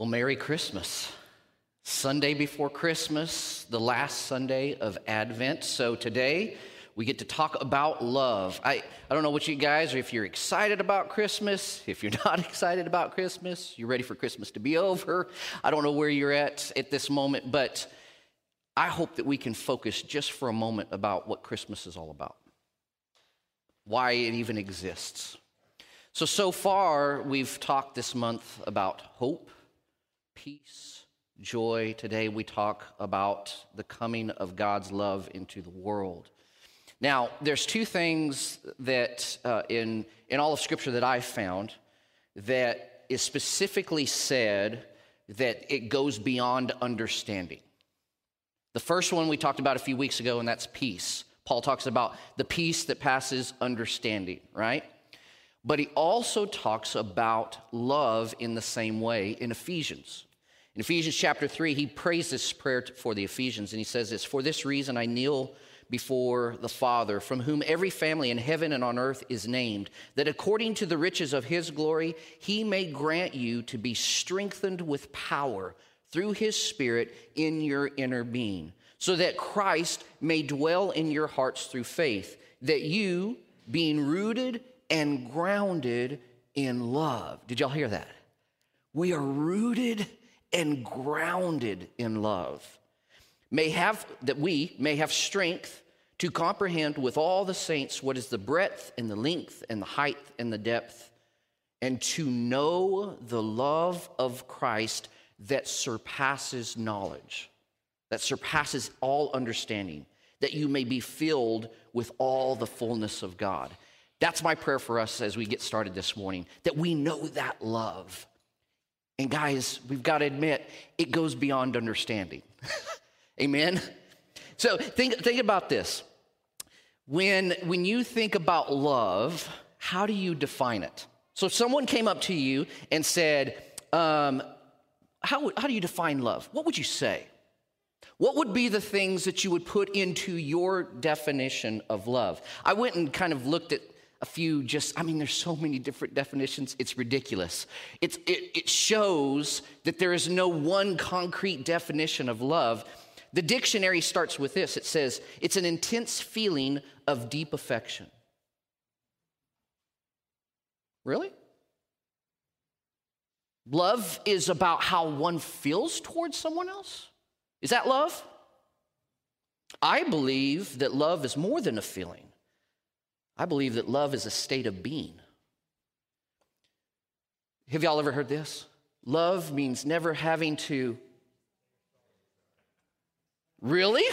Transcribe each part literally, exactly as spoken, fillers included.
Well, Merry Christmas. Sunday before Christmas, the last Sunday of Advent. So today we get to talk about love. I, I don't know what you guys are, if you're excited about Christmas, if you're not excited about Christmas, you're ready for Christmas to be over. I don't know where you're at at this moment, but I hope that we can focus just for a moment about what Christmas is all about, why it even exists. So, so far, we've talked this month about hope, peace, joy. Today we talk about the coming of God's love into the world. Now, there's two things that uh, in, in all of Scripture that I've found that is specifically said that it goes beyond understanding. The first one we talked about a few weeks ago, and that's peace. Paul talks about the peace that passes understanding, right? But he also talks about love in the same way in Ephesians. In Ephesians chapter three, he prays this prayer for the Ephesians, and he says this, "For this reason I kneel before the Father, from whom every family in heaven and on earth is named, that according to the riches of his glory, he may grant you to be strengthened with power through his Spirit in your inner being, so that Christ may dwell in your hearts through faith, that you, being rooted and grounded in love." Did y'all hear that? We are rooted and grounded in love. May have, that we may have strength to comprehend with all the saints what is the breadth and the length and the height and the depth, and to know the love of Christ that surpasses knowledge, that surpasses all understanding, that you may be filled with all the fullness of God. That's my prayer for us as we get started this morning, that we know that love. And guys, we've got to admit, it goes beyond understanding. Amen? So think, think about this. When, when you think about love, how do you define it? So if someone came up to you and said, um, how, how do you define love? What would you say? What would be the things that you would put into your definition of love? I went and kind of looked at a few just, I mean, there's so many different definitions, it's ridiculous. It's, it, it shows that there is no one concrete definition of love. The dictionary starts with this. It says, it's an intense feeling of deep affection. Really? Love is about how one feels towards someone else? Is that love? I believe that love is more than a feeling. I believe that love is a state of being. Have y'all ever heard this? Love means never having to... Really?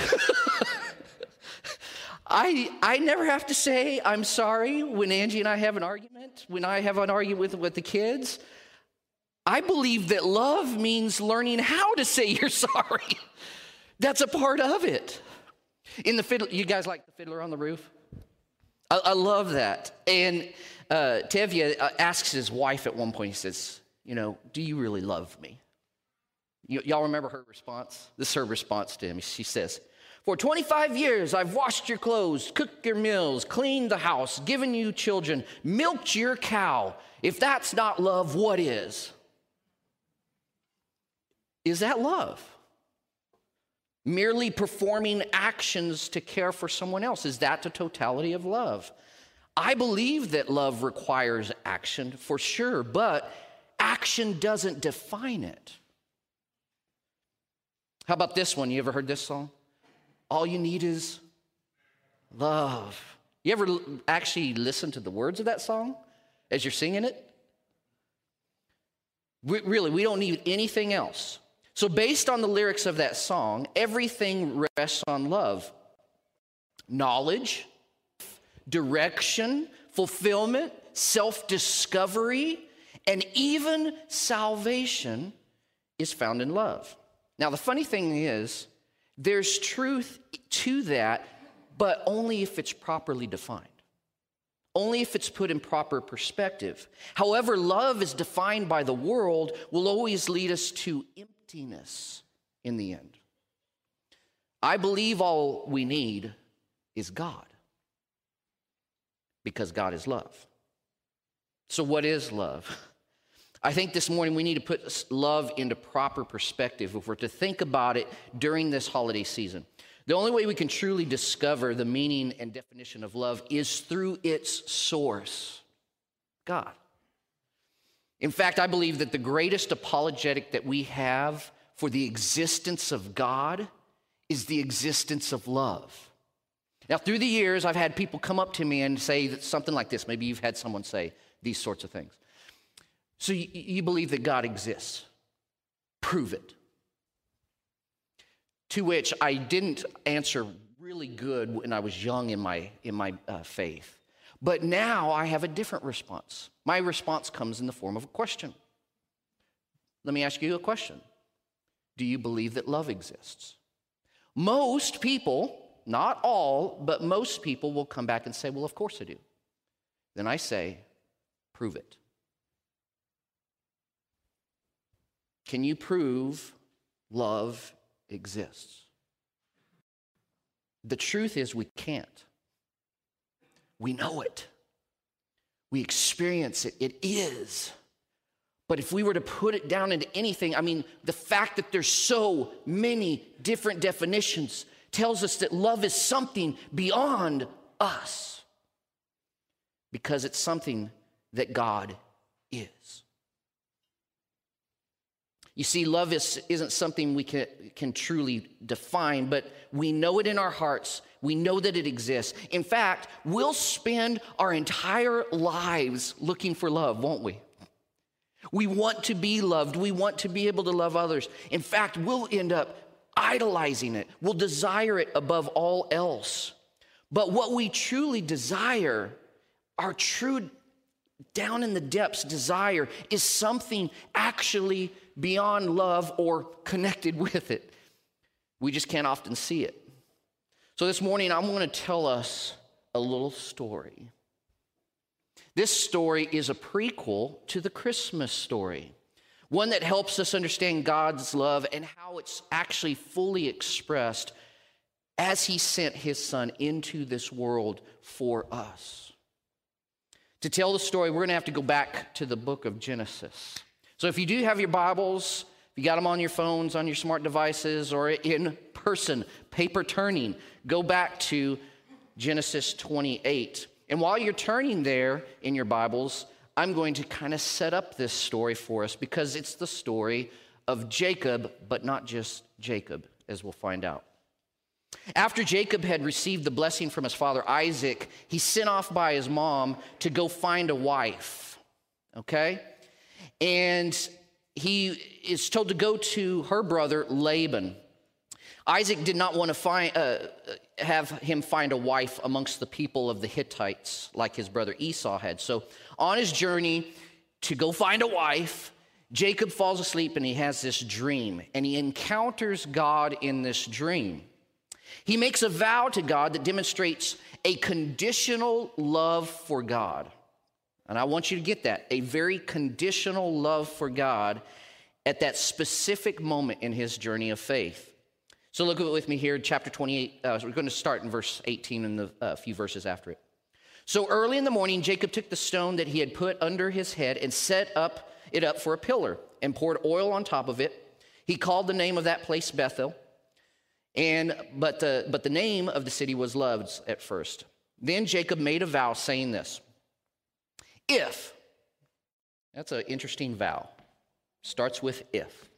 I I never have to say I'm sorry when Angie and I have an argument, when I have an argument with, with the kids. I believe that love means learning how to say you're sorry. That's a part of it. In the fiddle, you guys like the Fiddler on the Roof? I, I love that. And uh, Tevye uh, asks his wife at one point, he says, you know, do you really love me? Y- y'all remember her response? This is her response to him. She says, "For twenty-five years, I've washed your clothes, cooked your meals, cleaned the house, given you children, milked your cow. If that's not love, what is?" Is that love? Merely performing actions to care for someone else, is that the totality of love? I believe that love requires action for sure, but action doesn't define it. How about this one? You ever heard this song? All you need is love. You ever actually listen to the words of that song as you're singing it? We, really, we don't need anything else. So based on the lyrics of that song, everything rests on love. Knowledge, direction, fulfillment, self-discovery, and even salvation is found in love. Now, the funny thing is, there's truth to that, but only if it's properly defined. Only if it's put in proper perspective. However, love is defined by the world will always lead us to emptiness in the end. I believe all we need is God, because God is love. So what is love? I think this morning we need to put love into proper perspective if we're to think about it during this holiday season. The only way we can truly discover the meaning and definition of love is through its source, God. In fact, I believe that the greatest apologetic that we have for the existence of God is the existence of love. Now, through the years, I've had people come up to me and say something like this. Maybe you've had someone say these sorts of things. So you, you believe that God exists. Prove it. To which I didn't answer really good when I was young in my, in my uh, faith. But now I have a different response. My response comes in the form of a question. Let me ask you a question. Do you believe that love exists? Most people, not all, but most people will come back and say, well, of course I do. Then I say, prove it. Can you prove love exists? The truth is we can't. We know it. We experience it. It is. But if we were to put it down into anything, I mean, the fact that there's so many different definitions tells us that love is something beyond us because it's something that God is. You see, love is, isn't something we can, can truly define, but we know it in our hearts. We know that it exists. In fact, we'll spend our entire lives looking for love, won't we? We want to be loved. We want to be able to love others. In fact, we'll end up idolizing it. We'll desire it above all else. But what we truly desire, our true down in the depths desire, is something actually beyond love or connected with it. We just can't often see it. So this morning, I'm going to tell us a little story. This story is a prequel to the Christmas story, one that helps us understand God's love and how it's actually fully expressed as he sent his son into this world for us. To tell the story, we're going to have to go back to the book of Genesis. So if you do have your Bibles, if you got them on your phones, on your smart devices, or in person, paper turning, go back to Genesis twenty-eight. And while you're turning there in your Bibles, I'm going to kind of set up this story for us because it's the story of Jacob, but not just Jacob, as we'll find out. After Jacob had received the blessing from his father Isaac, he's sent off by his mom to go find a wife, okay? And he is told to go to her brother Laban. Isaac did not want to find, uh, have him find a wife amongst the people of the Hittites like his brother Esau had. So on his journey to go find a wife, Jacob falls asleep and he has this dream. And he encounters God in this dream. He makes a vow to God that demonstrates a conditional love for God. And I want you to get that, a very conditional love for God at that specific moment in his journey of faith. So look with me here, chapter twenty-eight. Uh, we're going to start in verse eighteen and the uh, few verses after it. So early in the morning, Jacob took the stone that he had put under his head and set up it up for a pillar and poured oil on top of it. He called the name of that place Bethel, and but the but the name of the city was Luz at first. Then Jacob made a vow saying this: If, that's an interesting vow. Starts with if.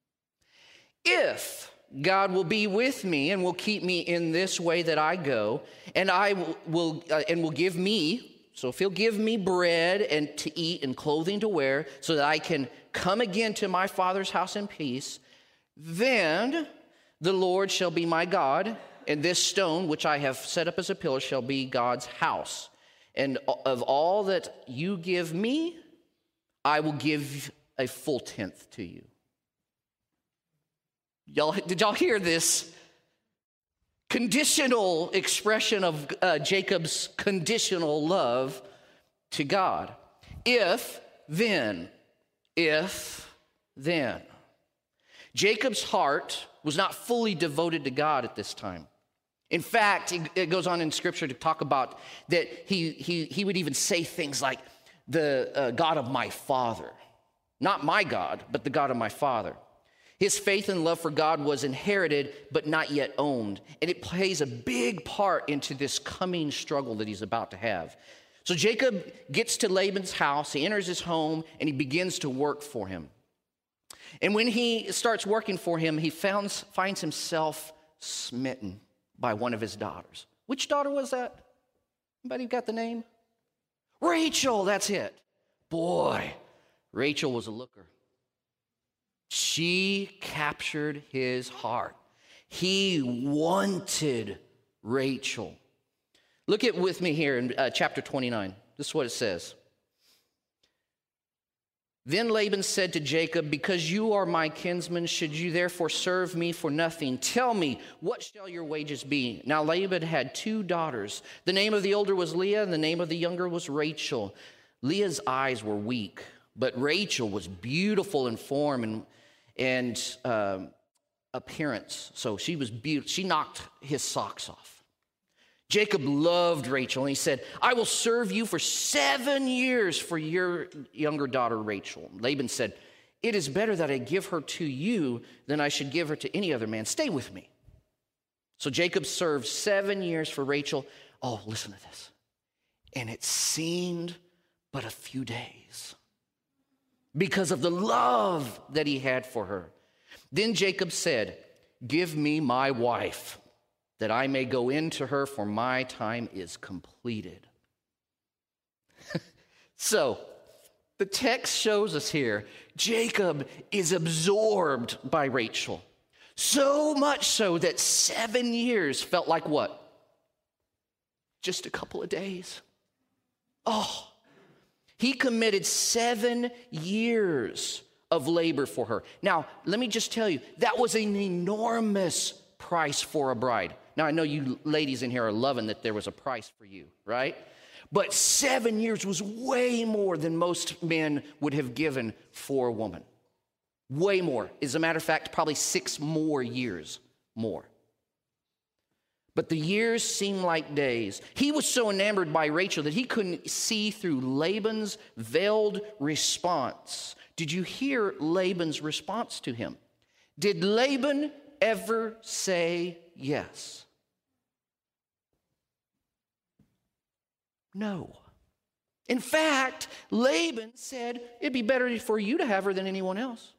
If God will be with me and will keep me in this way that I go, and I will, will uh, and will give me, so if he'll give me bread and to eat and clothing to wear, so that I can come again to my father's house in peace, then the Lord shall be my God, and this stone which I have set up as a pillar shall be God's house. And of all that you give me, I will give a full tenth to you. Y'all, did y'all hear this conditional expression of uh, Jacob's conditional love to God? If, then. If, then. Jacob's heart was not fully devoted to God at this time. In fact, it goes on in Scripture to talk about that he, he, he would even say things like, the uh, God of my father. Not my God, but the God of my father. His faith and love for God was inherited, but not yet owned. And it plays a big part into this coming struggle that he's about to have. So Jacob gets to Laban's house, he enters his home, and he begins to work for him. And when he starts working for him, he founds, finds himself smitten by one of his daughters. Which daughter was that? Anybody got the name? Rachel, that's it. Boy, Rachel was a looker. She captured his heart. He wanted Rachel. Look at with me here in uh, chapter twenty-nine. This is what it says. Then Laban said to Jacob, because you are my kinsman, should you therefore serve me for nothing? Tell me, what shall your wages be? Now Laban had two daughters. The name of the older was Leah, and the name of the younger was Rachel. Leah's eyes were weak, but Rachel was beautiful in form and, and um, appearance. So she was beautiful. She knocked his socks off. Jacob loved Rachel, and he said, I will serve you for seven years for your younger daughter, Rachel. Laban said, it is better that I give her to you than I should give her to any other man. Stay with me. So Jacob served seven years for Rachel. Oh, listen to this. And it seemed but a few days because of the love that he had for her. Then Jacob said, give me my wife, that I may go into her, for my time is completed. So, the text shows us here, Jacob is absorbed by Rachel. So much so that seven years felt like what? Just a couple of days. Oh, he committed seven years of labor for her. Now, let me just tell you, that was an enormous price for a bride. Now, I know you ladies in here are loving that there was a price for you, right? But seven years was way more than most men would have given for a woman. Way more. As a matter of fact, probably six more years more. But the years seemed like days. He was so enamored by Rachel that he couldn't see through Laban's veiled response. Did you hear Laban's response to him? Did Laban ever say yes? No. In fact, Laban said, it'd be better for you to have her than anyone else.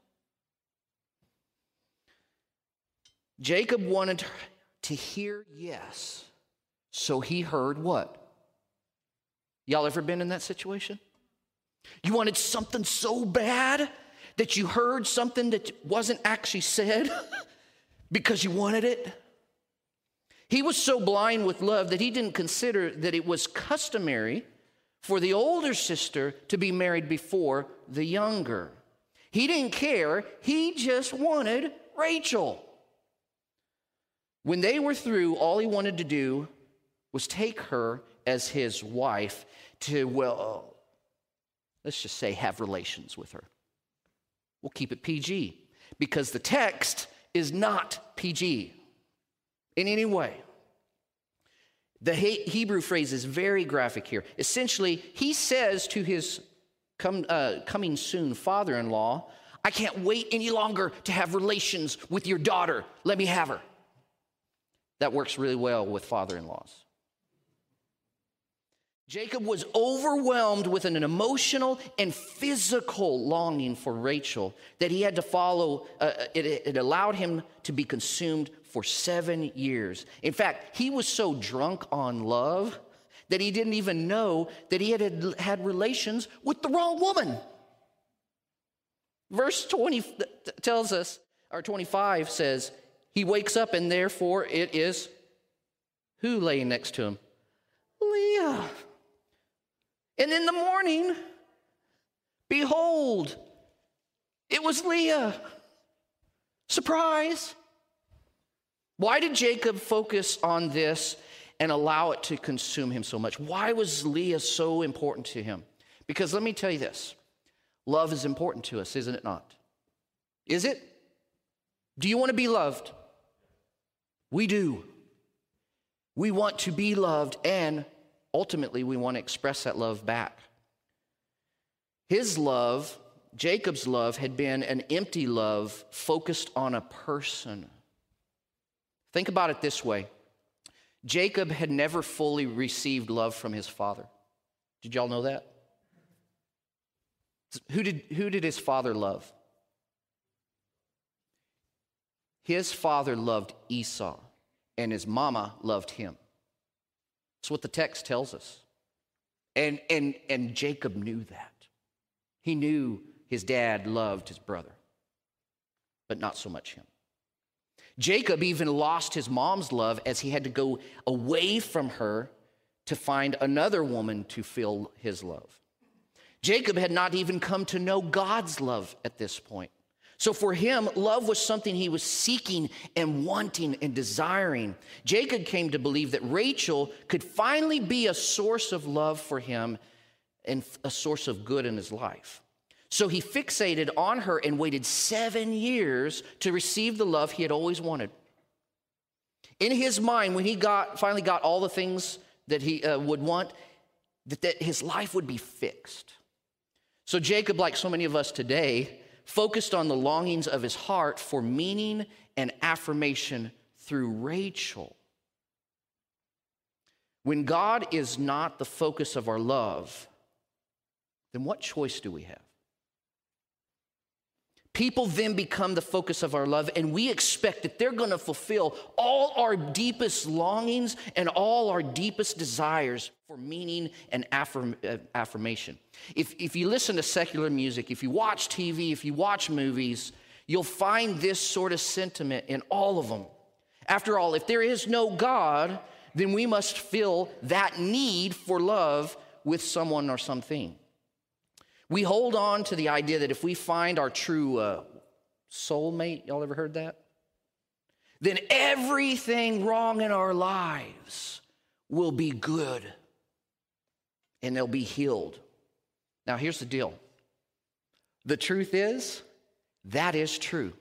Jacob wanted to hear yes, so he heard what? Y'all ever been in that situation? You wanted something so bad that you heard something that wasn't actually said because you wanted it? He was so blind with love that he didn't consider that it was customary for the older sister to be married before the younger. He didn't care. He just wanted Rachel. When they were through, all he wanted to do was take her as his wife to, well, let's just say have relations with her. We'll keep it P G because the text is not P G in any way. The Hebrew phrase is very graphic here. Essentially, he says to his come, uh, coming soon father-in-law, I can't wait any longer to have relations with your daughter. Let me have her. That works really well with father-in-laws. Jacob was overwhelmed with an emotional and physical longing for Rachel that he had to follow. Uh, it, it allowed him to be consumed for seven years. In fact, he was so drunk on love that he didn't even know that he had had relations with the wrong woman. Verse twenty tells us, or twenty-five says, he wakes up and therefore it is who laying next to him? Leah. And in the morning, behold, it was Leah. Surprise. Why did Jacob focus on this and allow it to consume him so much? Why was Leah so important to him? Because let me tell you this. Love is important to us, isn't it not? Is it? Do you want to be loved? We do. We want to be loved, and ultimately we want to express that love back. His love Jacob's love had been an empty love focused on a person. Think about it this way. Jacob had never fully received love from his father. Did y'all know that? Who did, who did his father love? His father loved Esau, and his mama loved him. That's what the text tells us. And, and, and Jacob knew that. He knew his dad loved his brother, but not so much him. Jacob even lost his mom's love as he had to go away from her to find another woman to fill his love. Jacob had not even come to know God's love at this point. So for him, love was something he was seeking and wanting and desiring. Jacob came to believe that Rachel could finally be a source of love for him and a source of good in his life. So he fixated on her and waited seven years to receive the love he had always wanted. In his mind, when he got finally got all the things that he uh, would want, that, that his life would be fixed. So Jacob, like so many of us today, focused on the longings of his heart for meaning and affirmation through Rachel. When God is not the focus of our love, then what choice do we have? People then become the focus of our love, and we expect that they're going to fulfill all our deepest longings and all our deepest desires for meaning and affirm, uh, affirmation. If, if you listen to secular music, if you watch T V, if you watch movies, you'll find this sort of sentiment in all of them. After all, if there is no God, then we must fill that need for love with someone or something. We hold on to the idea that if we find our true uh, soulmate, y'all ever heard that? Then everything wrong in our lives will be good and they'll be healed. Now, here's the deal. The truth is, that is true.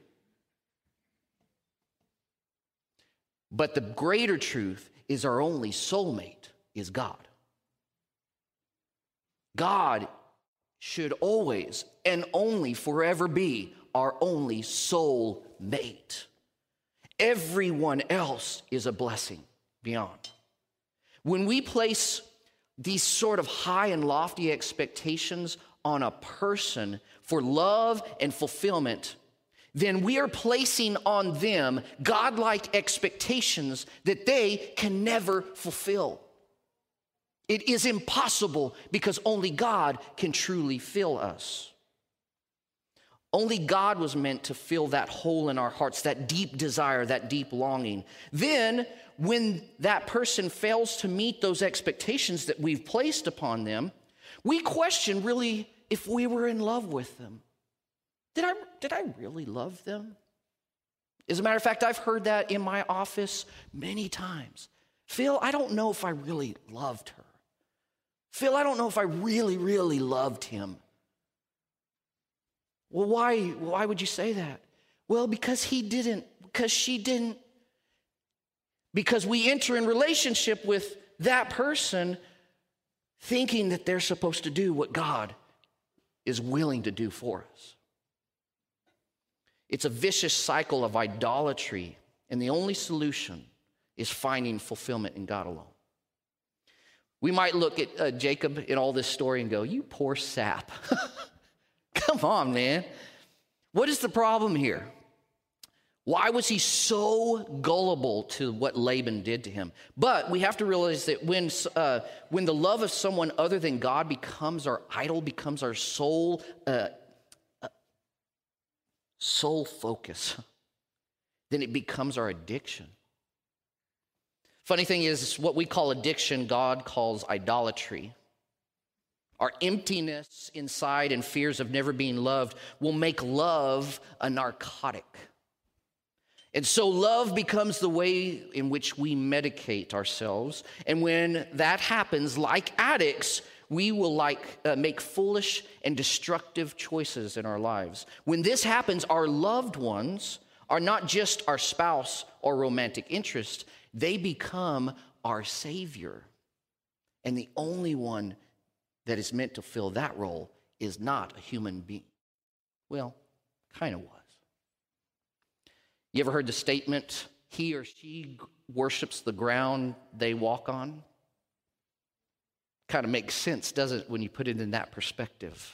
But the greater truth is our only soulmate is God. God should always and only forever be our only soul mate. Everyone else is a blessing beyond. When we place these sort of high and lofty expectations on a person for love and fulfillment, then we are placing on them godlike expectations that they can never fulfill. It is impossible because only God can truly fill us. Only God was meant to fill that hole in our hearts, that deep desire, that deep longing. Then, when that person fails to meet those expectations that we've placed upon them, we question really if we were in love with them. Did I, did I really love them? As a matter of fact, I've heard that in my office many times. Phil, I don't know if I really loved her. Phil, I don't know if I really, really loved him. Well, why, why would you say that? Well, because he didn't, because she didn't. Because we enter in relationship with that person thinking that they're supposed to do what God is willing to do for us. It's a vicious cycle of idolatry, and the only solution is finding fulfillment in God alone. We might look at uh, Jacob in all this story and go, you poor sap. Come on, man. What is the problem here? Why was he so gullible to what Laban did to him? But we have to realize that when, uh, when the love of someone other than God becomes our idol, becomes our sole, uh, uh, sole focus, then it becomes our addiction. Funny thing is, what we call addiction, God calls idolatry. Our emptiness inside and fears of never being loved will make love a narcotic. And so love becomes the way in which we medicate ourselves. And when that happens, like addicts, we will like uh, make foolish and destructive choices in our lives. When this happens, our loved ones are not just our spouse or romantic interest. They become our Savior. And the only one that is meant to fill that role is not a human being. Well, kind of was. You ever heard the statement, he or she worships the ground they walk on? Kind of makes sense, doesn't it, when you put it in that perspective?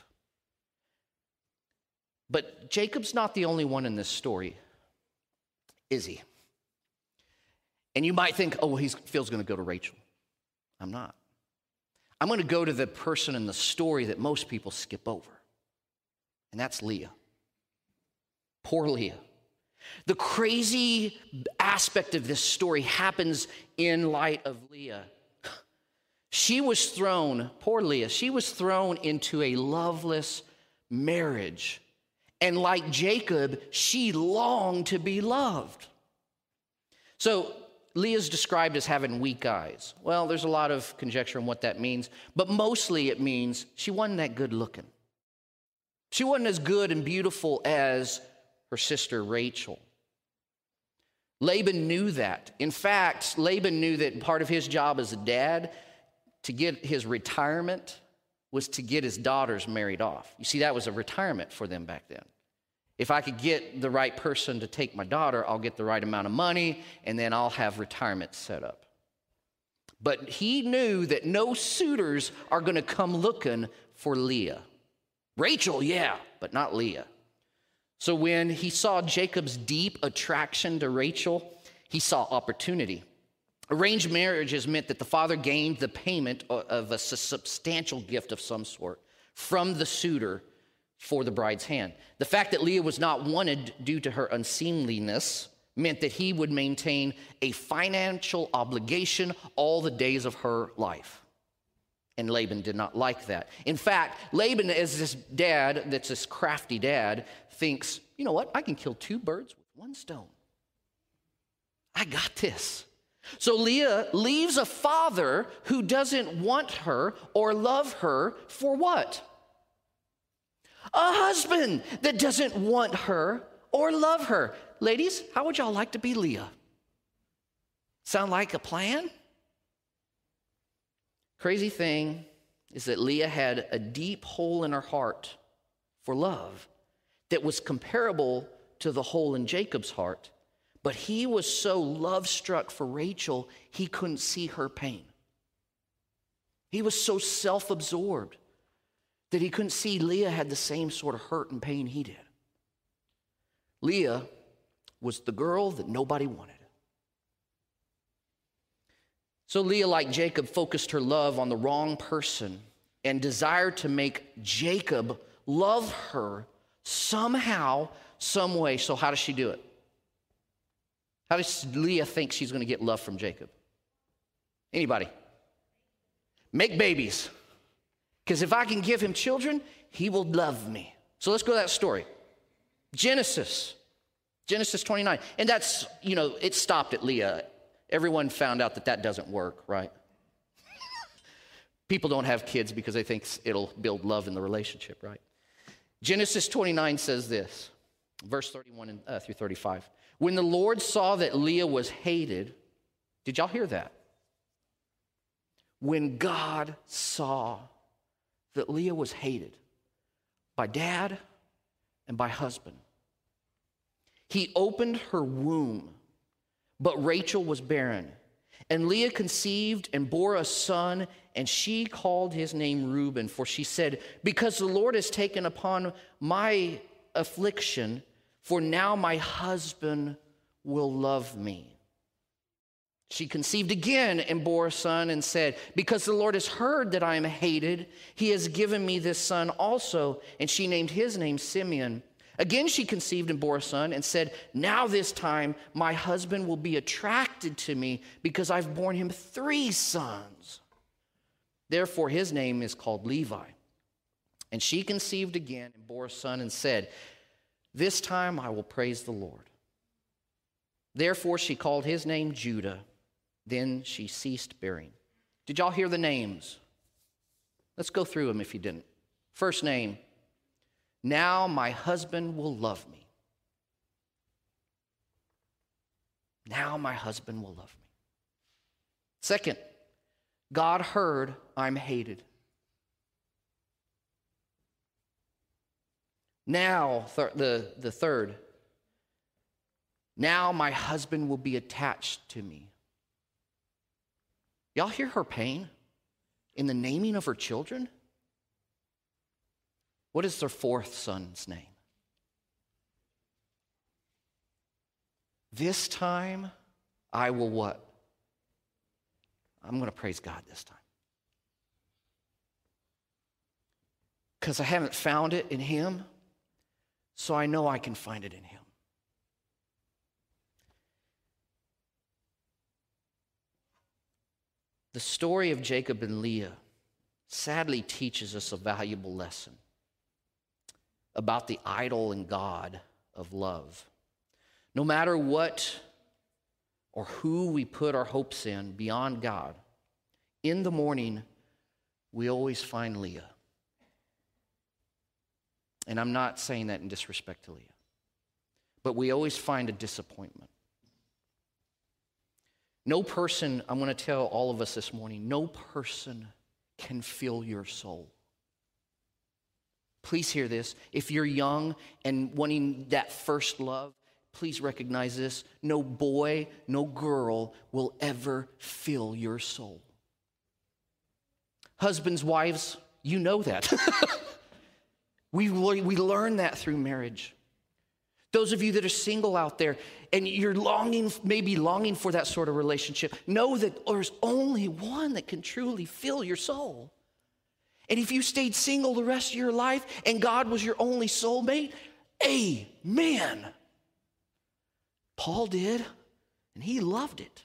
But Jacob's not the only one in this story, is he? And you might think, oh, well, he Phil's going to go to Rachel. I'm not. I'm going to go to the person in the story that most people skip over, and that's Leah. Poor Leah. The crazy aspect of this story happens in light of Leah. She was thrown, poor Leah, she was thrown into a loveless marriage. And like Jacob, she longed to be loved. So Leah's described as having weak eyes. Well, there's a lot of conjecture on what that means, but mostly it means she wasn't that good looking. She wasn't as good and beautiful as her sister Rachel. Laban knew that. In fact, Laban knew that part of his job as a dad to get his retirement was to get his daughters married off. You see, that was a retirement for them back then. If I could get the right person to take my daughter, I'll get the right amount of money, and then I'll have retirement set up. But he knew that no suitors are going to come looking for Leah. Rachel, yeah, but not Leah. So when he saw Jacob's deep attraction to Rachel, he saw opportunity. Arranged marriages meant that the father gained the payment of a substantial gift of some sort from the suitor for the bride's hand. The fact that Leah was not wanted due to her unseemliness meant that he would maintain a financial obligation all the days of her life. And Laban did not like that. In fact, Laban, as this dad, that's this crafty dad, thinks, you know what? I can kill two birds with one stone. I got this. So Leah leaves a father who doesn't want her or love her for what? A husband that doesn't want her or love her. Ladies, how would y'all like to be Leah? Sound like a plan? Crazy thing is that Leah had a deep hole in her heart for love that was comparable to the hole in Jacob's heart, but he was so love-struck for Rachel, he couldn't see her pain. He was so self-absorbed that he couldn't see Leah had the same sort of hurt and pain he did. Leah was the girl that nobody wanted. So Leah, like Jacob, focused her love on the wrong person and desired to make Jacob love her somehow, some way. So how does she do it? How does Leah think she's going to get love from Jacob? Anybody? Make babies. Because if I can give him children, he will love me. So let's go to that story. Genesis. Genesis twenty-nine. And that's, you know, it stopped at Leah. Everyone found out that that doesn't work, right? People don't have kids because they think it'll build love in the relationship, right? Genesis twenty-nine says this, verse thirty-one uh, through thirty-five. When the Lord saw that Leah was hated, did y'all hear that? When God saw that Leah was hated by dad and by husband, he opened her womb. But Rachel was barren, and Leah conceived and bore a son, and she called his name Reuben, for she said, because the Lord has taken upon my affliction, for now my husband will love me. She conceived again and bore a son and said, because the Lord has heard that I am hated, he has given me this son also, and she named his name Simeon. Again, she conceived and bore a son and said, now this time my husband will be attracted to me because I've borne him three sons. Therefore, his name is called Levi. And she conceived again and bore a son and said, this time I will praise the Lord. Therefore, she called his name Judah. Then she ceased bearing. Did y'all hear the names? Let's go through them if you didn't. First name, now my husband will love me. Now my husband will love me. Second, God heard I'm hated. Now, th- the, the third, now my husband will be attached to me. Y'all hear her pain in the naming of her children? What is their fourth son's name? This time, I will what? I'm going to praise God this time. Because I haven't found it in him, so I know I can find it in him. The story of Jacob and Leah sadly teaches us a valuable lesson about the idol and God of love. No matter what or who we put our hopes in beyond God, in the morning, we always find Leah. And I'm not saying that in disrespect to Leah, but we always find a disappointment. No person, I'm going to tell all of us this morning, no person can fill your soul. Please hear this. If you're young and wanting that first love, please recognize this. No boy, no girl will ever fill your soul. Husbands, wives, you know that. we, we learn that through marriage. Those of you that are single out there and you're longing, maybe longing for that sort of relationship, know that there's only one that can truly fill your soul. And if you stayed single the rest of your life and God was your only soulmate, amen. Paul did, and he loved it.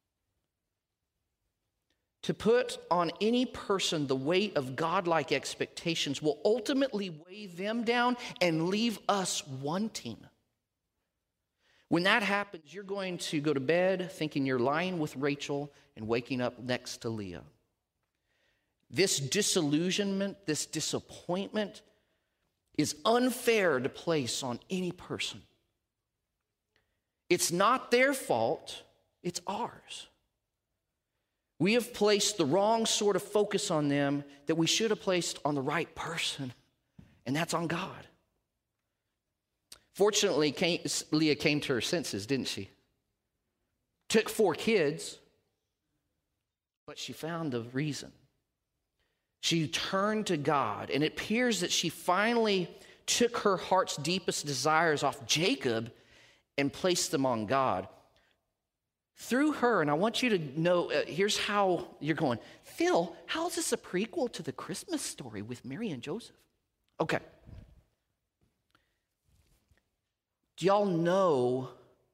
To put on any person the weight of godlike expectations will ultimately weigh them down and leave us wanting. When that happens, you're going to go to bed thinking you're lying with Rachel and waking up next to Leah. This disillusionment, this disappointment is unfair to place on any person. It's not their fault, it's ours. We have placed the wrong sort of focus on them that we should have placed on the right person, and that's on God. Fortunately, Leah came to her senses, didn't she? Took four kids, but she found the reason. She turned to God, and it appears that she finally took her heart's deepest desires off Jacob and placed them on God. Through her, and I want you to know, uh, here's how you're going, Phil, how is this a prequel to the Christmas story with Mary and Joseph? Okay. Do y'all know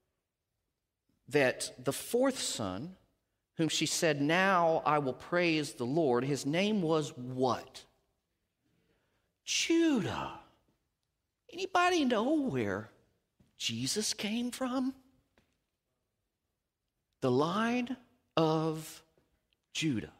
that the fourth son, whom she said, now I will praise the Lord, his name was what? Judah. Anybody know where Jesus came from? The line of Judah.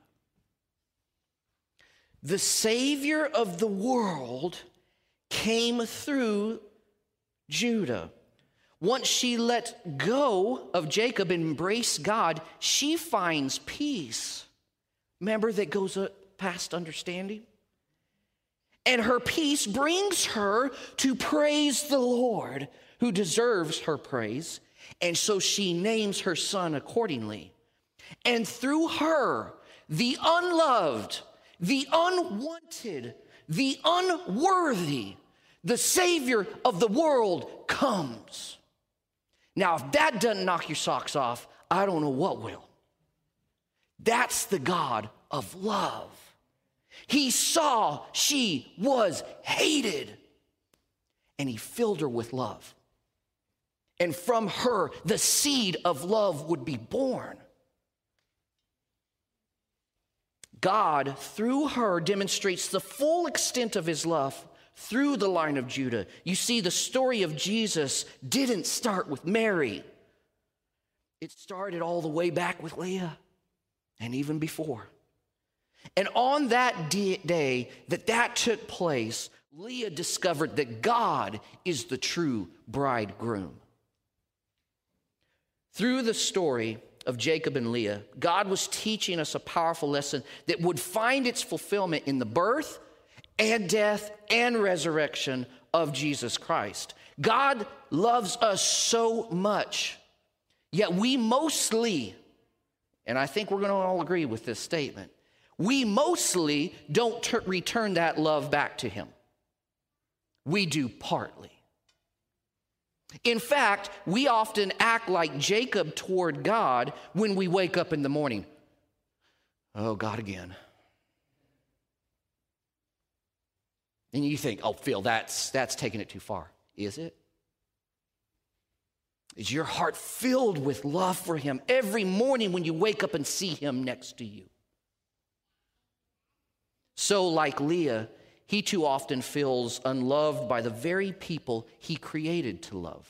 The Savior of the world came through Judah. Once she let go of Jacob and embraced God, she finds peace. Remember, that goes past understanding? And her peace brings her to praise the Lord, who deserves her praise. And so she names her son accordingly. And through her, the unloved, the unwanted, the unworthy, the Savior of the world comes. Now, if that doesn't knock your socks off, I don't know what will. That's the God of love. He saw she was hated, and he filled her with love. And from her, the seed of love would be born. God, through her, demonstrates the full extent of his love through the line of Judah. You see, the story of Jesus didn't start with Mary. It started all the way back with Leah, and even before. And on that day that that took place, Leah discovered that God is the true bridegroom. Through the story of Jacob and Leah, God was teaching us a powerful lesson that would find its fulfillment in the birth and death and resurrection of Jesus Christ. God loves us so much, yet we mostly, and I think we're going to all agree with this statement, we mostly don't ter- return that love back to him. We do partly. In fact, we often act like Jacob toward God when we wake up in the morning. Oh, God again. And you think, oh, Phil, that's, that's taking it too far. Is it? Is your heart filled with love for him every morning when you wake up and see him next to you? So, like Leah, he too often feels unloved by the very people he created to love.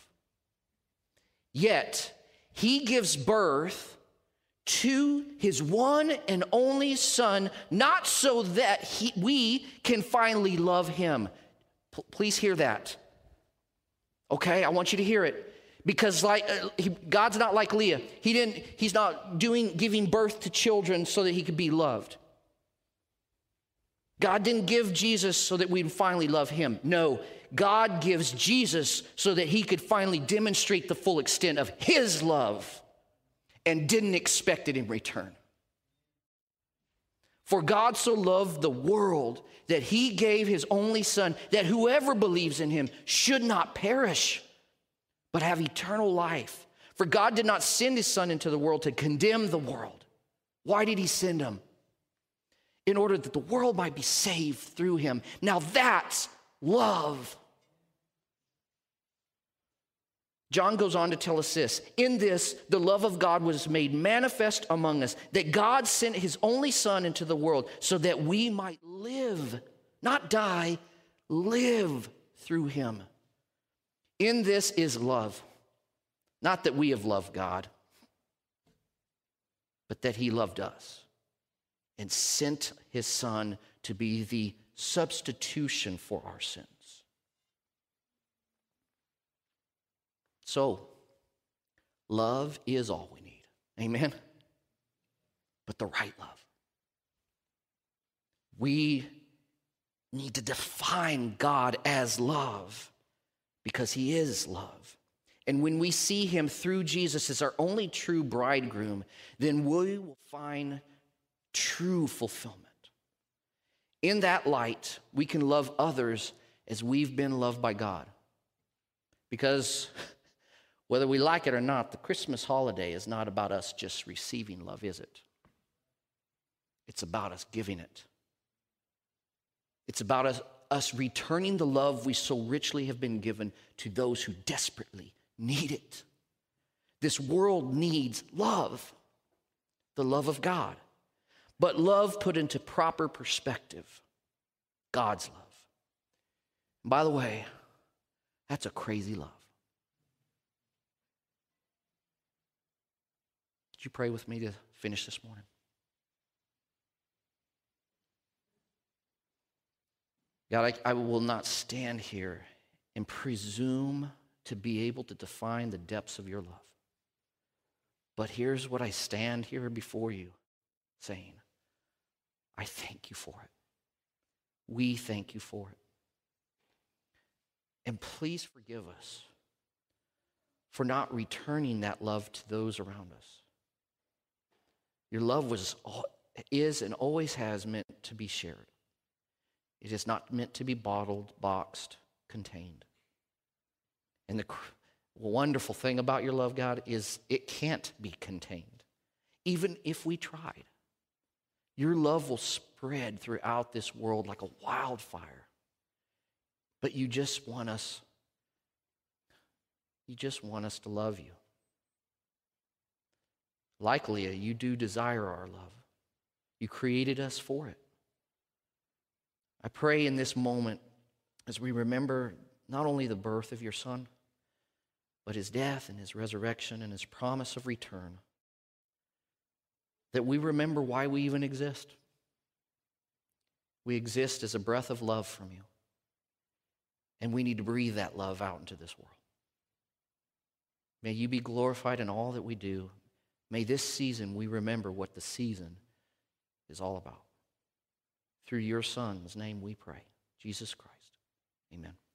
Yet, he gives birth to his one and only son, not so that he, we can finally love him. P- please hear that. Okay, I want you to hear it. Because like uh, he, God's not like Leah. He didn't, he's not doing giving birth to children so that he could be loved. God didn't give Jesus so that we'd finally love him. No, God gives Jesus so that he could finally demonstrate the full extent of his love and didn't expect it in return. For God so loved the world that he gave his only son, that whoever believes in him should not perish, but have eternal life. For God did not send his son into the world to condemn the world. Why did he send him? In order that the world might be saved through him. Now that's love. John goes on to tell us this. In this, the love of God was made manifest among us, that God sent his only son into the world so that we might live, not die, live through him. In this is love. Not that we have loved God, but that he loved us and sent his son to be the substitution for our sins. So, love is all we need. Amen? But the right love. We need to define God as love because he is love. And when we see him through Jesus as our only true bridegroom, then we will find true fulfillment. In that light, we can love others as we've been loved by God. Because whether we like it or not, the Christmas holiday is not about us just receiving love, is it? It's about us giving it. It's about us, us returning the love we so richly have been given to those who desperately need it. This world needs love, the love of God. But love put into proper perspective, God's love. And by the way, that's a crazy love. Could you pray with me to finish this morning? God, I, I will not stand here and presume to be able to define the depths of your love. But here's what I stand here before you saying. I thank you for it. We thank you for it. And please forgive us for not returning that love to those around us. Your love was, is and always has meant to be shared. It is not meant to be bottled, boxed, contained. And the wonderful thing about your love, God, is it can't be contained, even if we tried. Your love will spread throughout this world like a wildfire. But you just want us, you just want us to love you. Like Leah, you do desire our love. You created us for it. I pray in this moment, as we remember not only the birth of your son, but his death and his resurrection and his promise of return, that we remember why we even exist. We exist as a breath of love from you. And we need to breathe that love out into this world. May you be glorified in all that we do. May this season we remember what the season is all about. Through your Son's name we pray. Jesus Christ. Amen.